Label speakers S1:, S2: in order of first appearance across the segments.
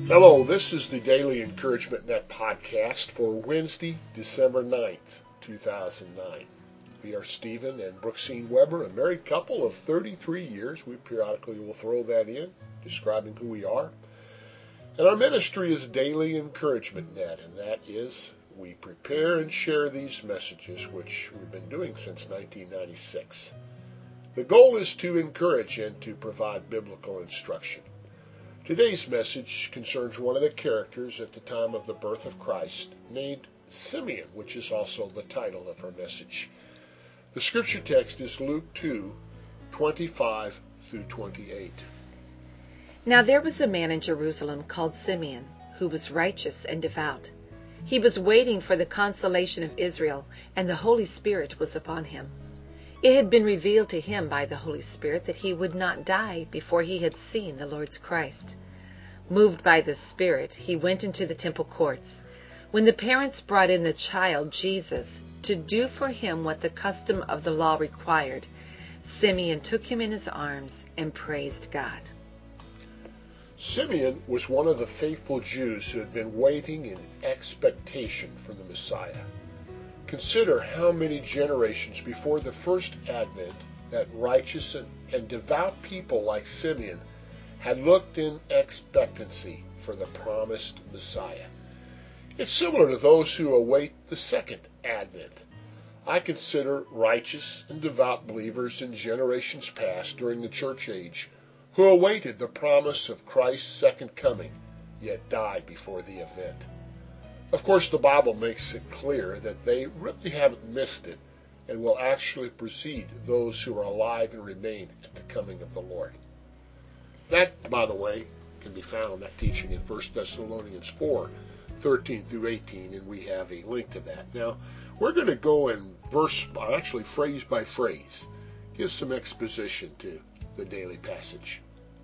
S1: Hello, this is the Daily Encouragement Net podcast for Wednesday, December 9th, 2009. We are Stephen and Brooksine Weber, a married couple of 33 years. We periodically will throw that in, describing who we are. And our ministry is Daily Encouragement Net, and that is we prepare and share these messages, which we've been doing since 1996. The goal is to encourage and to provide biblical instruction. Today's message concerns one of the characters at the time of the birth of Christ, named Simeon, which is also the title of our message. The scripture text is Luke 2:25 through 28.
S2: Now there was a man in Jerusalem called Simeon, who was righteous and devout. He was waiting for the consolation of Israel, and the Holy Spirit was upon him. It had been revealed to him by the Holy Spirit that he would not die before he had seen the Lord's Christ. Moved by the Spirit, he went into the temple courts. When the parents brought in the child Jesus to do for him what the custom of the law required, Simeon took him in his arms and praised God.
S1: Simeon was one of the faithful Jews who had been waiting in expectation for the Messiah. Consider how many generations before the first advent that righteous and devout people like Simeon had looked in expectancy for the promised Messiah. It's similar to those who await the second advent. I consider righteous and devout believers in generations past during the church age who awaited the promise of Christ's second coming, yet died before the event. Of course, the Bible makes it clear that they really haven't missed it and will actually precede those who are alive and remain at the coming of the Lord. That, by the way, can be found, that teaching in 1 Thessalonians 4:13 through 18, and we have a link to that. Now, we're going to go in phrase by phrase, give some exposition to the daily passage.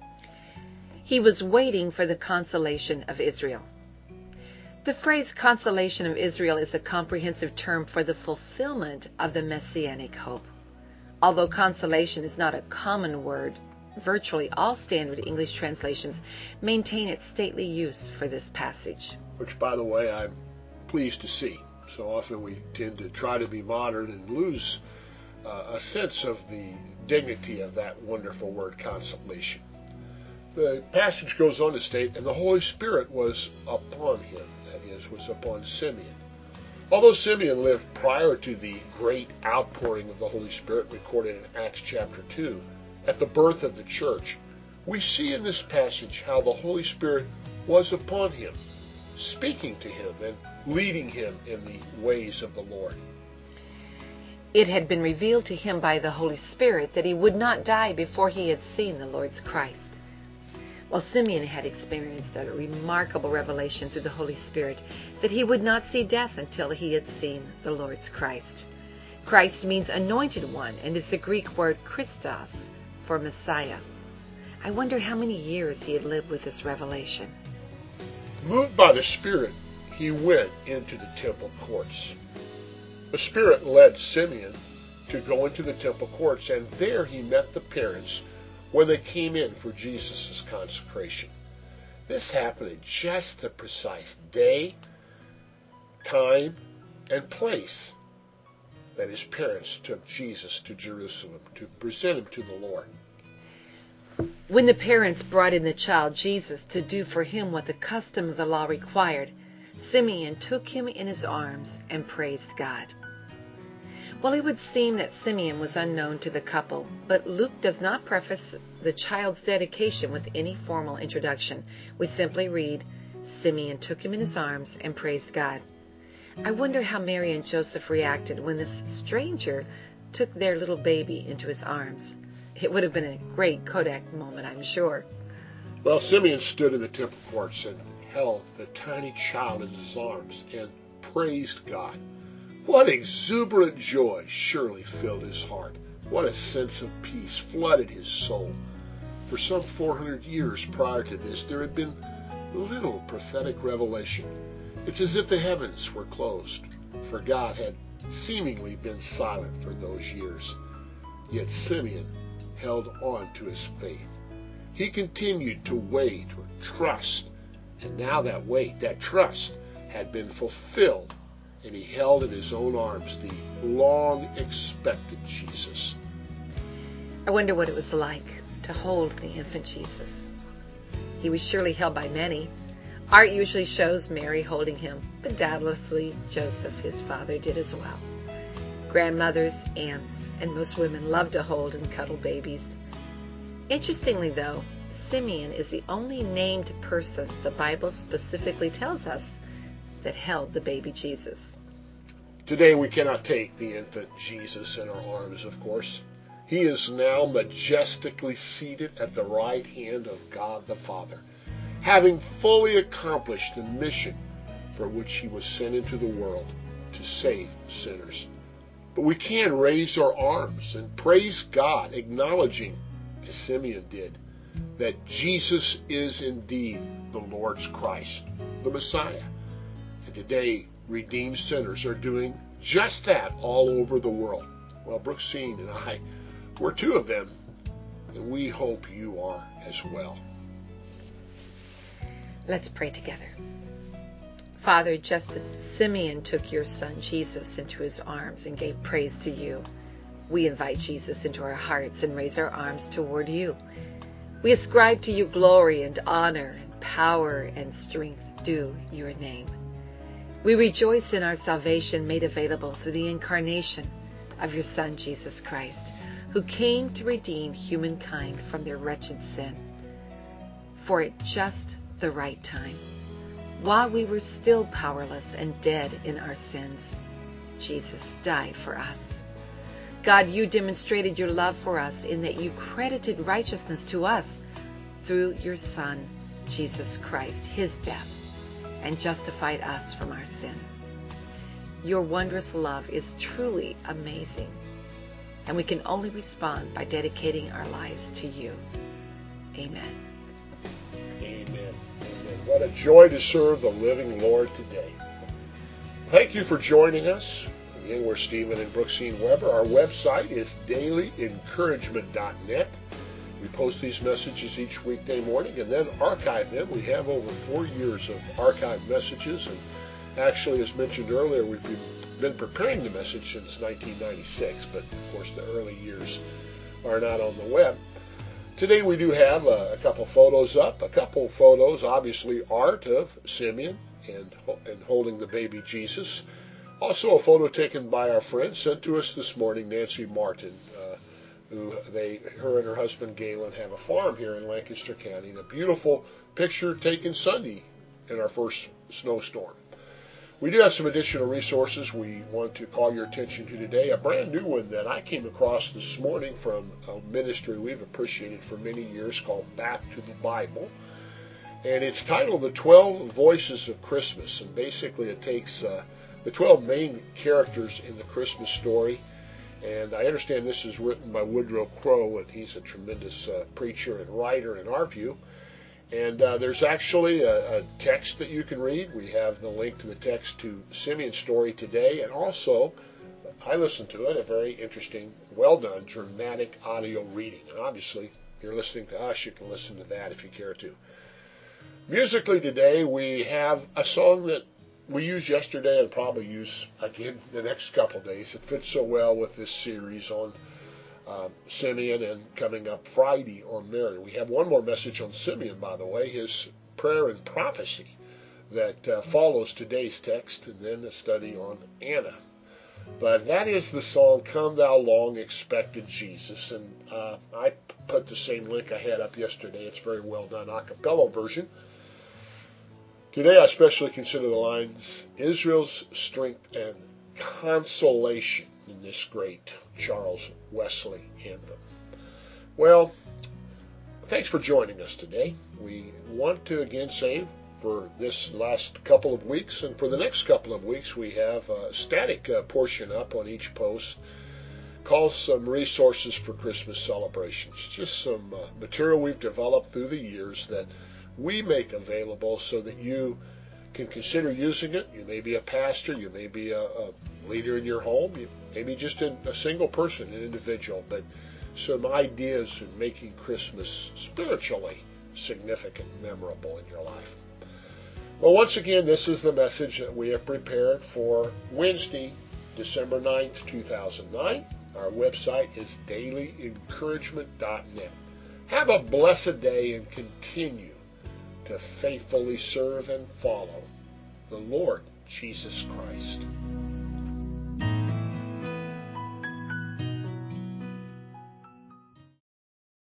S2: He was waiting for the consolation of Israel. The phrase consolation of Israel is a comprehensive term for the fulfillment of the messianic hope. Although consolation is not a common word, virtually all standard English translations maintain its stately use for this passage.
S1: Which, by the way, I'm pleased to see. So often we tend to try to be modern and lose a sense of the dignity of that wonderful word consolation. The passage goes on to state, and the Holy Spirit was upon him, that is, was upon Simeon. Although Simeon lived prior to the great outpouring of the Holy Spirit recorded in Acts chapter 2, at the birth of the church, we see in this passage how the Holy Spirit was upon him, speaking to him and leading him in the ways of the Lord.
S2: It had been revealed to him by the Holy Spirit that he would not die before he had seen the Lord's Christ. While Simeon had experienced a remarkable revelation through the Holy Spirit that he would not see death until he had seen the Lord's Christ. Christ means anointed one and is the Greek word Christos for Messiah. I wonder how many years he had lived with this revelation.
S1: Moved by the Spirit, he went into the temple courts. The Spirit led Simeon to go into the temple courts, and there he met the parents when they came in for Jesus' consecration. This happened at just the precise day, time, and place that his parents took Jesus to Jerusalem to present him to the Lord.
S2: When the parents brought in the child Jesus to do for him what the custom of the law required, Simeon took him in his arms and praised God. Well, it would seem that Simeon was unknown to the couple, but Luke does not preface the child's dedication with any formal introduction. We simply read, Simeon took him in his arms and praised God. I wonder how Mary and Joseph reacted when this stranger took their little baby into his arms. It would have been a great Kodak moment, I'm sure.
S1: Well, Simeon stood in the temple courts and held the tiny child in his arms and praised God. What exuberant joy surely filled his heart. What a sense of peace flooded his soul. For some 400 years prior to this, there had been little prophetic revelation. It's as if the heavens were closed, for God had seemingly been silent for those years. Yet Simeon held on to his faith. He continued to wait or trust And now that wait, that trust, had been fulfilled, and he held in his own arms the long-expected Jesus.
S2: I wonder what it was like to hold the infant Jesus. He was surely held by many. Art usually shows Mary holding him, but doubtlessly Joseph, his father, did as well. Grandmothers, aunts, and most women love to hold and cuddle babies. Interestingly, though, Simeon is the only named person the Bible specifically tells us that held the baby Jesus.
S1: Today we cannot take the infant Jesus in our arms, of course. He is now majestically seated at the right hand of God the Father, having fully accomplished the mission for which he was sent into the world, to save sinners. But we can raise our arms and praise God, acknowledging, as Simeon did, that Jesus is indeed the Lord's Christ, the Messiah. And today, redeemed sinners are doing just that all over the world. Well, Brooksine and I, we're two of them, and we hope you are as well.
S2: Let's pray together. Father, just as Simeon took your son Jesus into his arms and gave praise to you, we invite Jesus into our hearts and raise our arms toward you. We ascribe to you glory and honor and power and strength due your name. We rejoice in our salvation made available through the incarnation of your Son, Jesus Christ, who came to redeem humankind from their wretched sin. For at just the right time, while we were still powerless and dead in our sins, Jesus died for us. God, you demonstrated your love for us in that you credited righteousness to us through your Son, Jesus Christ, his death, and justified us from our sin. Your wondrous love is truly amazing, and we can only respond by dedicating our lives to you. Amen.
S1: Amen. Amen. What a joy to serve the living Lord today. Thank you for joining us. Again, we're Stephen and Brooksine Weber. Our website is dailyencouragement.net. We post these messages each weekday morning and then archive them. We have over 4 years of archived messages, and actually, as mentioned earlier, we've been preparing the message since 1996, but of course the early years are not on the web. Today we do have a couple photos up. A couple photos, obviously art of Simeon and holding the baby Jesus. Also a photo taken by our friend sent to us this morning, Nancy Martin, her and her husband Galen have a farm here in Lancaster County. And a beautiful picture taken Sunday in our first snowstorm. We do have some additional resources we want to call your attention to today. A brand new one that I came across this morning from a ministry we've appreciated for many years called Back to the Bible. And it's titled The 12 Voices of Christmas. And basically it takes the 12 main characters in the Christmas story. And I understand this is written by Woodrow Crow, and he's a tremendous preacher and writer in our view. And there's actually a text that you can read. We have the link to the text to Simeon's story today. And also, I listened to it, a very interesting, well-done, dramatic audio reading. And obviously, if you're listening to us, you can listen to that if you care to. Musically today, we have a song that we used yesterday and probably use again the next couple of days. It fits so well with this series on Simeon and coming up Friday on Mary. We have one more message on Simeon, by the way, his prayer and prophecy that follows today's text, and then a study on Anna. But that is the song, Come Thou Long Expected Jesus. And I put the same link I had up yesterday. It's very well done, a cappella version. Today I especially consider the lines, Israel's strength and consolation, in this great Charles Wesley anthem. Well, thanks for joining us today. We want to again say for this last couple of weeks and for the next couple of weeks we have a static portion up on each post called some resources for Christmas celebrations. Just some material we've developed through the years that we make available so that you can consider using it. You may be a pastor, you may be a leader in your home, you may be just a single person, an individual, but some ideas in making Christmas spiritually significant, memorable in your life. Well, once again, this is the message that we have prepared for Wednesday, December 9th, 2009. Our website is dailyencouragement.net. Have a blessed day and continue to faithfully serve and follow the Lord Jesus Christ.